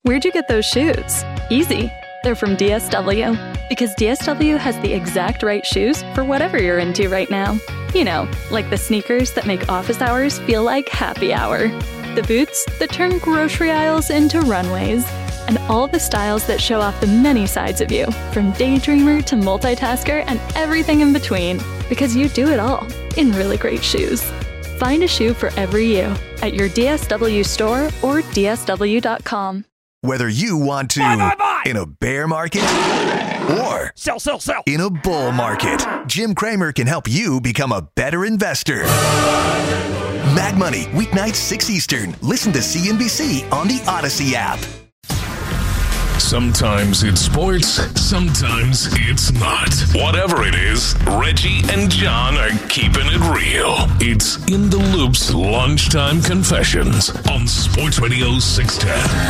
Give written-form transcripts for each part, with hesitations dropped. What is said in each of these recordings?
Where'd you get those shoes? Easy. They're from DSW. Because DSW has the exact right shoes for whatever you're into right now. You know, like the sneakers that make office hours feel like happy hour. The boots that turn grocery aisles into runways. And all the styles that show off the many sides of you, from daydreamer to multitasker and everything in between. Because you do it all in really great shoes. Find a shoe for every you at your DSW store or DSW.com. Whether you want to buy. In a bear market or Sell. in a bull market, Jim Cramer can help you become a better investor. Mad Money, weeknights 6 Eastern. Listen to CNBC on the Odyssey app. Sometimes it's sports, sometimes it's not. Whatever it is, Reggie and John are keeping it real. It's In the Loop's Lunchtime Confessions on Sports Radio 610.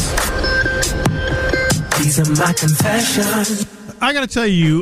Watch this. These are my confessions. I got to tell you,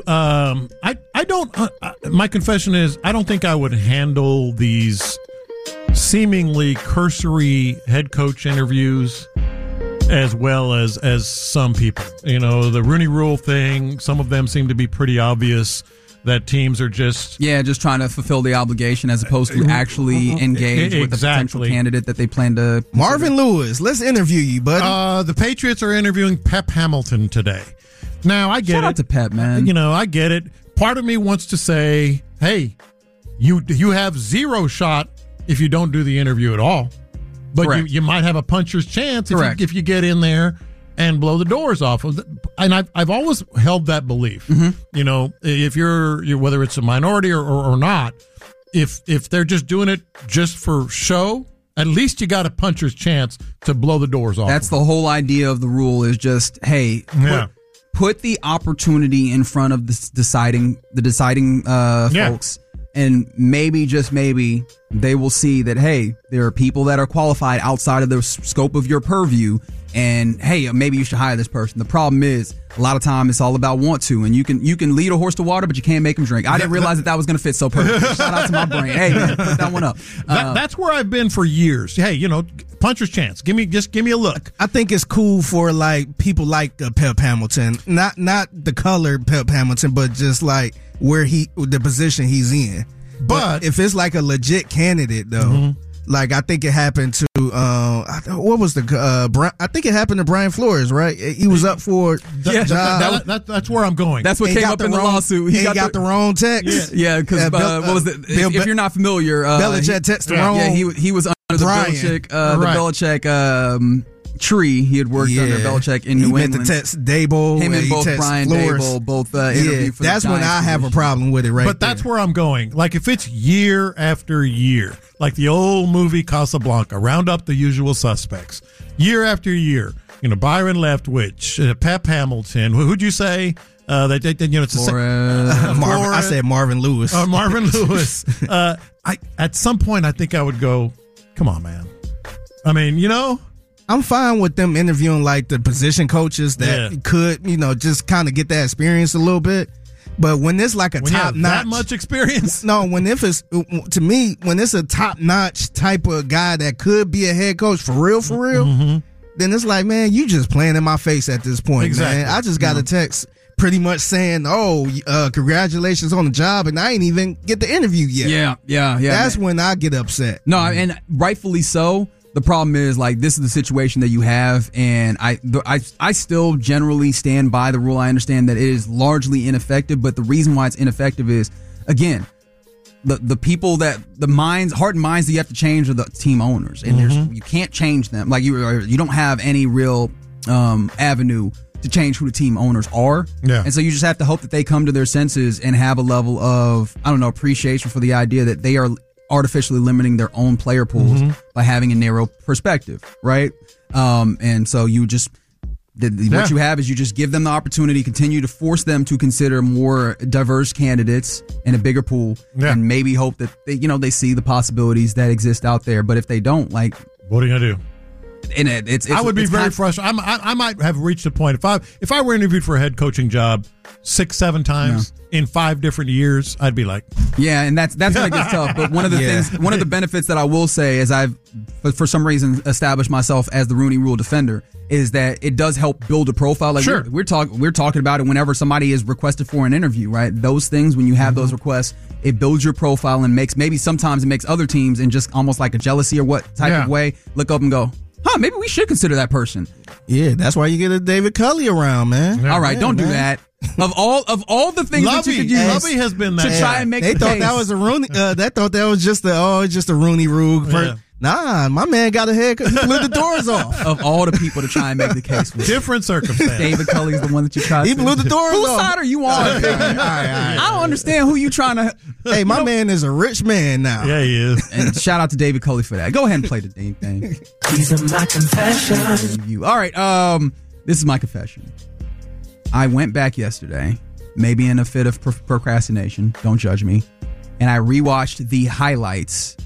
I don't. My confession is, I don't think I would handle these seemingly cursory head coach interviews as well as some people. You know, the Rooney Rule thing, some of them seem to be pretty obvious that teams are just trying to fulfill the obligation as opposed to actually engage with the potential candidate that they plan to. Marvin Lewis, let's interview you, buddy. The Patriots are interviewing Pep Hamilton today. Now, I get Shout out to Pep, man. You know, I get it. Part of me wants to say, hey, you have zero shot if you don't do the interview at all. But you might have a puncher's chance if you get in there and blow the doors off. And I've always held that belief. Mm-hmm. You know, if you're whether it's a minority or not, if they're just doing it just for show, at least you got a puncher's chance to blow the doors off. That's the whole idea of the rule is just, hey, put the opportunity in front of the deciding folks. And maybe, just maybe, they will see that, hey, there are people that are qualified outside of the scope of your purview. And, hey, maybe you should hire this person. The problem is, a lot of time it's all about want to. And you can lead a horse to water, but you can't make him drink. I didn't realize that was going to fit so perfectly. Shout out to my brain. Hey, man, put that one up. That's where I've been for years. Hey, you know, puncher's chance. Give me a look. I think it's cool for like people like Pep Hamilton, not the color Pep Hamilton, but just like the position he's in. But if it's like a legit candidate, though, like I think it happened to what was I think it happened to Brian Flores, right? He was up for job. That's where I'm going. That's what came up in the lawsuit. He got the wrong text. Yeah, because what was it? If you're not familiar, Belichick texted the wrong. Yeah, he was under the Belichick tree. He had worked under Belichick in New England. He meant to text Dable. Him and both Brian Flores. Dable both interviewed for the that's when I have a problem with it, right? But that's where I'm going. Like if it's year after year, like the old movie Casablanca, round up the usual suspects. Year after year, you know, Byron Leftwich, Pep Hamilton. Who'd you say? It's I said Marvin Lewis. Marvin Lewis. At some point, I think I would go, come on, man. I mean, you know. I'm fine with them interviewing like the position coaches that could, you know, just kind of get that experience a little bit. But when it's like a top notch, that much experience, when it's a top notch type of guy that could be a head coach for real, then it's like, man, you just playing in my face at this point, man. I just got a text pretty much saying, congratulations on the job, and I ain't even get the interview yet. Yeah. That's when I get upset. No, and rightfully so. The problem is, like, this is the situation that you have, and I still generally stand by the rule. I understand that it is largely ineffective, but the reason why it's ineffective is, again, the people that heart and minds that you have to change are the team owners, and you can't change them. Like you don't have any real avenue to change who the team owners are, and so you just have to hope that they come to their senses and have a level of appreciation for the idea that they are artificially limiting their own player pools by having a narrow perspective, right? And so you just what you have is you just give them the opportunity, continue to force them to consider more diverse candidates in a bigger pool, and maybe hope that they see the possibilities that exist out there. But if they don't, like, what are you gonna do? And it's I would be very frustrated. I might have reached a point if I were interviewed for a head coaching job 6-7 times in 5 different years, I'd be like, yeah, and that's when it gets tough. But one of the benefits that I will say is I've for some reason established myself as the Rooney Rule defender is that it does help build a profile. Like sure. we're talking about it whenever somebody is requested for an interview, right? Those things, when you have those requests, it builds your profile and sometimes it makes other teams in just almost like a jealousy or what type of way look up and go, maybe we should consider that person. Yeah, that's why you get a David Culley around, man. All right, don't do that. Of all the things that you could use, Lovey has been that to try and make. They thought case. that was a Rooney. They thought that was just a Rooney Rule. Nah, my man got a haircut. He blew the doors off. Of all the people to try and make the case with. Different circumstance. David Culley's the one that you tried. He blew the doors Whose off. side are you on? All right. I don't understand who you trying to. Hey, my man is a rich man now. Yeah, he is. And shout out to David Culley for that. Go ahead and play the dang thing. These are my confessions. All right. This is my confession. I went back yesterday, maybe in a fit of procrastination. Don't judge me. And I rewatched the highlights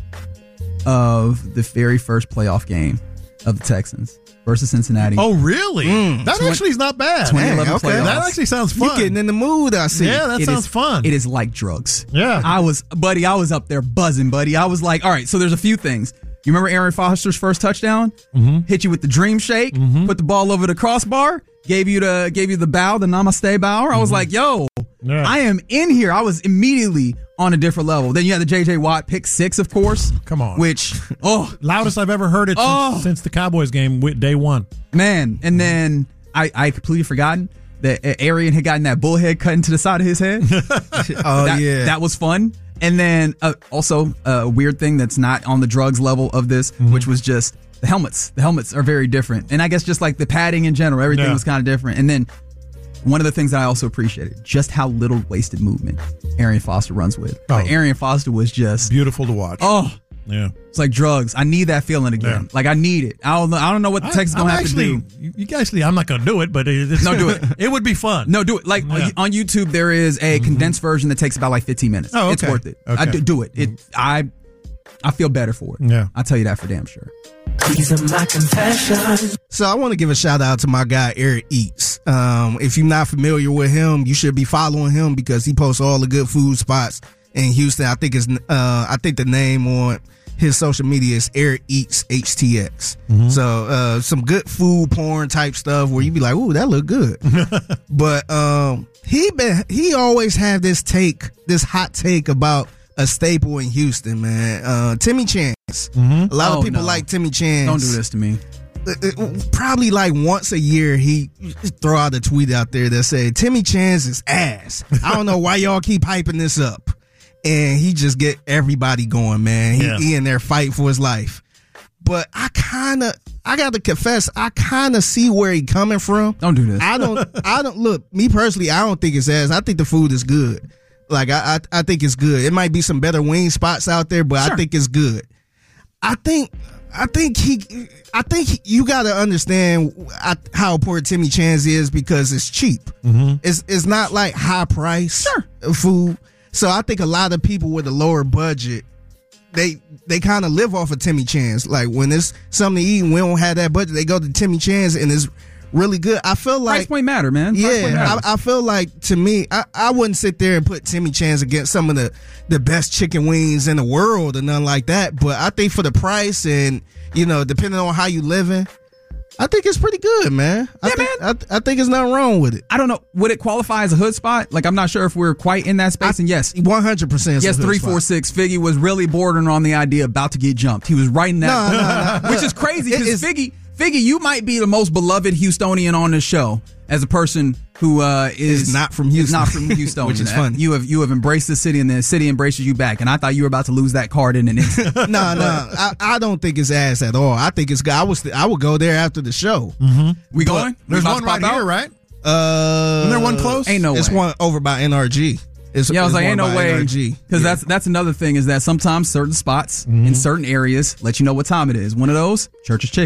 of the very first playoff game of the Texans versus Cincinnati. Oh, really? That actually is not bad. 2011 playoffs. That actually sounds fun. You getting in the mood, I see. Yeah, that sounds fun. It is like drugs. Yeah. I was up there buzzing, buddy. I was like, all right, so there's a few things. You remember Aaron Foster's first touchdown? Hit you with the dream shake, put the ball over the crossbar, gave you the bow, the namaste bow. I was like, yo, I am in here. I was immediately on a different level. Then you had the J.J. Watt pick 6, of course. Come on. Which, loudest I've ever heard it since the Cowboys game, day one. Man, and then I completely forgotten that Arian had gotten that bullhead cut into the side of his head. That was fun. And then also a weird thing that's not on the drugs level of this, which was just the helmets. The helmets are very different. And I guess just like the padding in general, everything was kind of different. And then one of the things that I also appreciated, just how little wasted movement Arian Foster runs with. Like Arian Foster was just beautiful to watch. Oh, yeah. It's like drugs. I need that feeling again. Like I need it. I don't know what the Texans gonna have to do. You guys, I'm not gonna do it, but no, do it. It would be fun. No, do it. Like on YouTube, there is a condensed version that takes about like 15 minutes. Oh, okay. It's worth it. Okay. I do it. I feel better for it. Yeah, I'll tell you that for damn sure. These are my confessions. So I want to give a shout out to my guy Eric Eats. If you're not familiar with him, you should be following him because he posts all the good food spots in Houston. I think the name on his social media is Eric Eats HTX. So some good food porn type stuff where you be like, ooh, that look good. But he always have this hot take about a staple in Houston, man. Timmy Chance. A lot of people like Timmy Chance. Don't do this to me. Probably like once a year he throw out a tweet out there that said Timmy Chance is ass. I don't know why y'all keep hyping this up. And he just get everybody going, man. He in there fighting for his life. But I got to confess, I kind of see where he coming from. Don't do this. I don't look, me personally, I don't think it's ass. I think the food is good. Like I think it's good. It might be some better wing spots out there, but sure. I think it's good. I think you got to understand how important Timmy Chance is because it's cheap. It's not like high price food. So I think a lot of people with a lower budget, they kind of live off of Timmy Chance. Like when it's something to eat and we don't have that budget, they go to Timmy Chance and it's really good. I feel like price point matter, man. I feel like to me, I wouldn't sit there and put Timmy Chance against some of the best chicken wings in the world or nothing like that. But I think for the price and depending on how you living, I think it's pretty good, man. I think there's nothing wrong with it. I don't know. Would it qualify as a hood spot? Like, I'm not sure if we're quite in that space. And yes, 100%. Yes, 346. Figgy was really bordering on the idea about to get jumped. He was right in that. No. Which is crazy because Figgy, you might be the most beloved Houstonian on this show as a person who is not from Houston. Not from Houston, which is fun. You have embraced the city, and the city embraces you back. And I thought you were about to lose that card in an instant. No, I don't think it's ass at all. I think it's good. I would go there after the show. We going? There's one right here, right? Isn't there one close? Ain't no way. It's one over by NRG. I was like, ain't no way. Because that's another thing is that sometimes certain spots in certain areas let you know what time it is. One of those, Church's Chicken.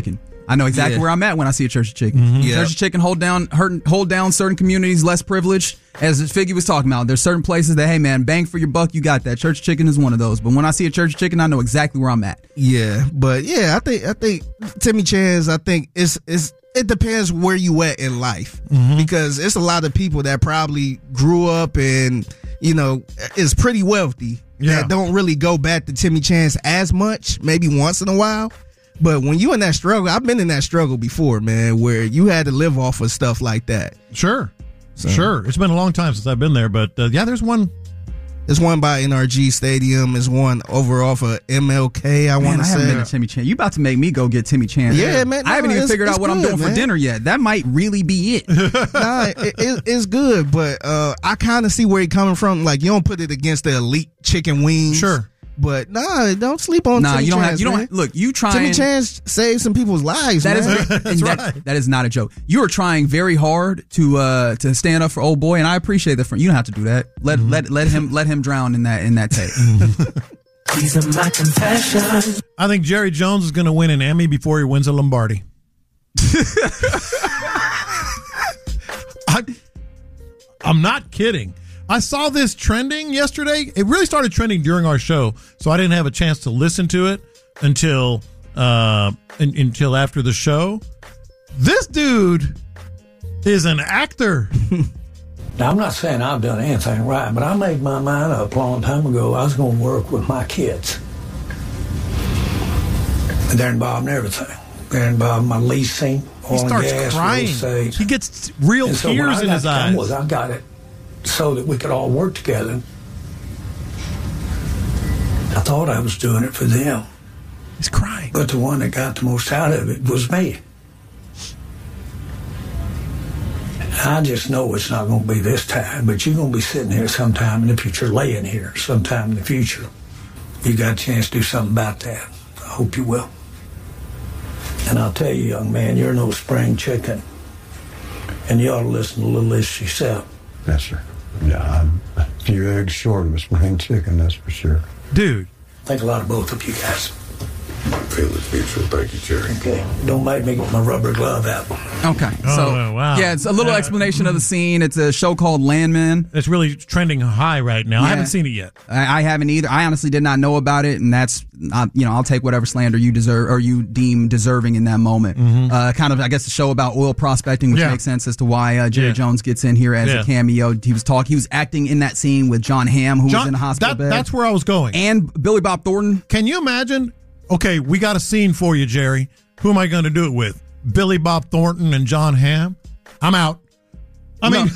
I know exactly where I'm at when I see a Church of Chicken. Church of Chicken hold down certain communities less privileged. As Figgy was talking about, there's certain places that, hey man, bang for your buck, you got that. Church of Chicken is one of those. But when I see a Church of Chicken, I know exactly where I'm at. Yeah, but I think Timmy Chan's. I think it depends where you at in life, because it's a lot of people that probably grew up and is pretty wealthy that don't really go back to Timmy Chan's as much, maybe once in a while. But when you in that struggle, I've been in that struggle before, man, where you had to live off of stuff like that. Sure. It's been a long time since I've been there, but there's one. There's one by NRG Stadium. There's one over off of MLK, I want to say. I haven't been to Timmy Chan. You about to make me go get Timmy Chan. Yeah, man. I haven't even figured out what I'm doing for dinner yet. That might really be it. It's good, but I kind of see where you're coming from. Like, you don't put it against the elite chicken wings. Sure. But don't sleep on Timmy Chan's. Look, you trying. Timmy Chan's saved some people's lives. That is not a joke. You are trying very hard to stand up for old boy, and I appreciate that. You don't have to do that. Let him drown in that tape. These are my confessions. I think Jerry Jones is going to win an Emmy before he wins a Lombardi. I'm not kidding. I saw this trending yesterday. It really started trending during our show, so I didn't have a chance to listen to it until after the show. This dude is an actor. Now, I'm not saying I've done anything right, but I made my mind up a long time ago I was going to work with my kids. And they're involved in everything. They're involved in my leasing, oil and gas, real estate. He gets real tears in his eyes. I got it so that we could all work together. I thought I was doing it for them. He's crying. But the one that got the most out of it was me. I just know it's not going to be this time, but you're going to be sitting here sometime in the future, laying here sometime in the future. You got a chance to do something about that. I hope you will. And I'll tell you, young man, you're no spring chicken. And you ought to listen to little Liz yourself. Yes, sir. Yeah, I'm a few eggs short of a spring chicken, that's for sure. Dude. I think a lot of both of you guys. I feel it's mutual. Thank you, Jerry. Okay. Don't make me get my rubber glove out. Okay. So, wow. Yeah, it's a little explanation of the scene. It's a show called Landman. It's really trending high right now. Yeah. I haven't seen it yet. I haven't either. I honestly did not know about it, and that's, I'll take whatever slander you deserve or you deem deserving in that moment. Mm-hmm. Kind of, I guess, a show about oil prospecting, which makes sense as to why Jerry Jones gets in here as a cameo. He was acting in that scene with John Hamm, who was in the hospital bed. That's where I was going. And Billy Bob Thornton. Can you imagine? Okay, we got a scene for you, Jerry. Who am I going to do it with? Billy Bob Thornton and John Hamm? I'm out. I mean,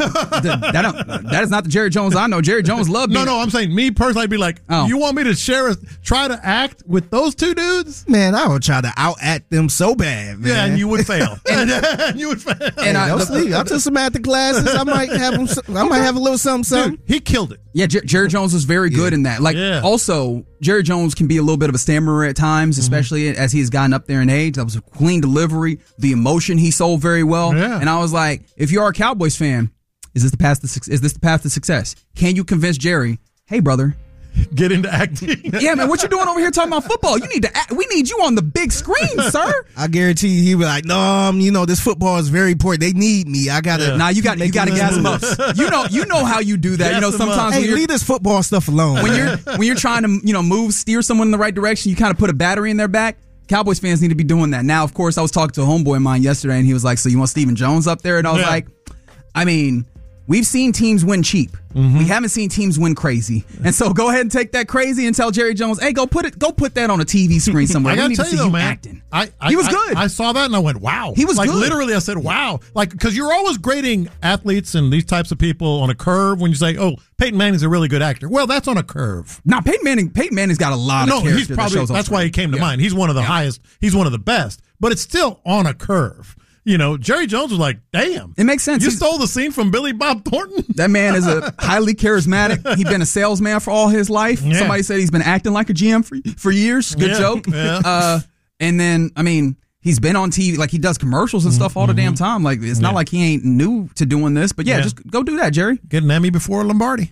that is not the Jerry Jones I know. Jerry Jones loved me. No, I'm saying me personally, I'd be like, you want me to try to act with those two dudes? Man, I would try to out-act them so bad, man. Yeah, and you would fail. And you would fail. And I took some acting classes. I might have a little something. Dude, he killed it. Yeah, Jerry Jones was very good in that. Also, Jerry Jones can be a little bit of a stammerer at times, especially as he's gotten up there in age. That was a clean delivery. The emotion he sold very well. Yeah. And I was like, if you are a Cowboys fan, is this the path to success? Can you convince Jerry, hey, brother, get into acting? Yeah, man, what you doing over here talking about football? You need to act. We need you on the big screen, sir. I guarantee you, he'd be like, no, this football is very important. They need me. I gotta. Nah, you gotta gas them up. You know how you do that. Sometimes hey, leave this football stuff alone. When you're trying to steer someone in the right direction, you kind of put a battery in their back. Cowboys fans need to be doing that. Now, of course, I was talking to a homeboy of mine yesterday, and he was like, so you want Stephen Jones up there? And I was like, I mean, we've seen teams win cheap. Mm-hmm. We haven't seen teams win crazy. And so go ahead and take that crazy and tell Jerry Jones, hey, go put that on a TV screen somewhere. I gotta tell you though, man, acting. He was good. I saw that and I went, wow. He was good. Literally, I said, wow. Because you're always grading athletes and these types of people on a curve when you say, oh, Peyton Manning's a really good actor. Well, that's on a curve. Now, Peyton Manning's got a lot of character. He's probably, that's why he came to mind. He's one of the highest. He's one of the best. But it's still on a curve. Jerry Jones was like, damn. It makes sense. You stole the scene from Billy Bob Thornton? That man is a highly charismatic. He's been a salesman for all his life. Yeah. Somebody said he's been acting like a GM for years. Good joke. Yeah. And then, I mean, he's been on TV. Like, he does commercials and stuff all the damn time. Like, it's not like he ain't new to doing this. But, just go do that, Jerry. Get an Emmy before Lombardi.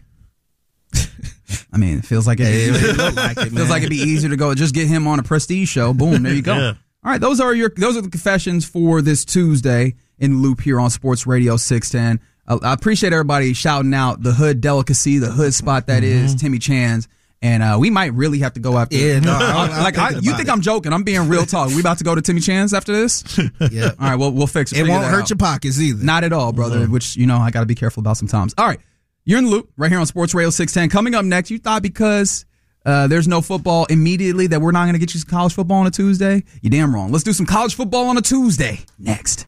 I mean, it feels like it. It feels like it'd be easier to go just get him on a prestige show. Boom, there you go. All right, those are the confessions for this Tuesday in the Loop here on Sports Radio 610. I appreciate everybody shouting out the hood delicacy, the hood spot that is Timmy Chan's. And we might really have to go after. Yeah, no, you think I'm joking? I'm being real talk. We about to go to Timmy Chan's after this? Yeah. All right, we'll fix it. It won't hurt your pockets either. Not at all, brother. Which I got to be careful about sometimes. All right, you're in the Loop right here on Sports Radio 610. Coming up next, you thought because there's no football immediately that we're not going to get you some college football on a Tuesday? You're damn wrong. Let's do some college football on a Tuesday next.